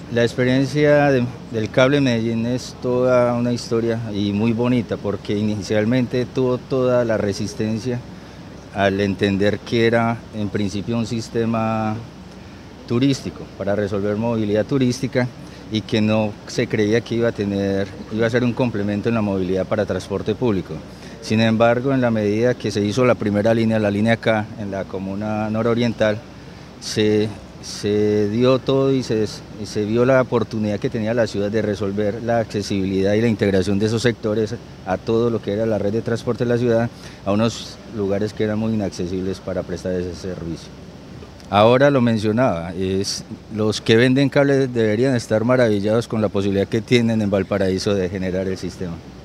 La experiencia del cable en Medellín es toda una historia y muy bonita porque inicialmente tuvo toda la resistencia al entender que era en principio un sistema turístico para resolver movilidad turística y que no se creía que iba a ser un complemento en la movilidad para transporte público. Sin embargo, en la medida que se hizo la primera línea, la línea K, en la comuna nororiental, se dio todo y se vio la oportunidad que tenía la ciudad de resolver la accesibilidad y la integración de esos sectores a todo lo que era la red de transporte de la ciudad, a unos lugares que eran muy inaccesibles para prestar ese servicio. Ahora lo mencionaba, los que venden cables deberían estar maravillados con la posibilidad que tienen en Valparaíso de generar el sistema.